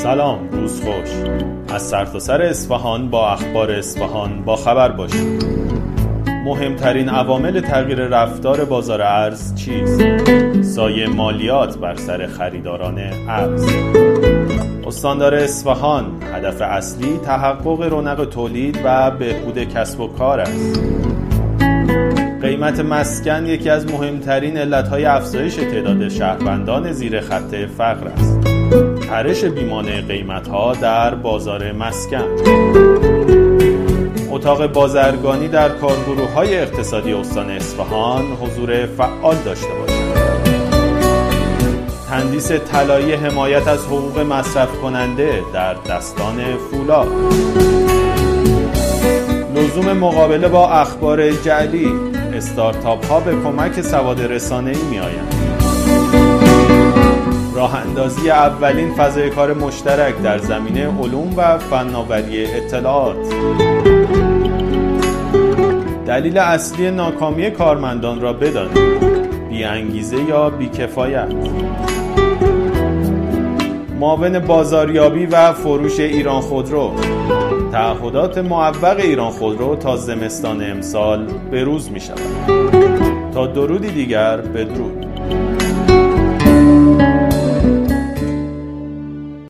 سلام، روز خوش. از سرتاسر اصفهان با اخبار اصفهان با خبر باشید. مهمترین عوامل تغییر رفتار بازار ارز چیست؟ سایه مالیات بر سر خریداران ارز. استاندار اصفهان هدف اصلی تحقق رونق تولید و بهبود کسب و کار است. قیمت مسکن یکی از مهمترین علتهای افزایش تعداد شهروندان زیر خط فقر است. پرش بیمانه قیمت‌ها در بازار مسکن. اتاق بازرگانی در کارگروه‌های اقتصادی استان اصفهان حضور فعال داشته باشد. تندیس طلایی حمایت از حقوق مصرف کننده در دستان فولاد. لزوم مقابله با اخبار جعلی. استارتاپ ها به کمک سواد رسانه‌ای می‌آیند. راه اندازی اولین فضای کار مشترک در زمینه علوم و فناوری اطلاعات. دلیل اصلی ناکامی کارمندان را بدانید: بی‌انگیزه یا بی‌کفایت. معاون بازاریابی و فروش ایران خودرو. تعهدات معوق ایران خودرو تا زمستان امسال بروز می شود. تا درودی دیگر، بدرود.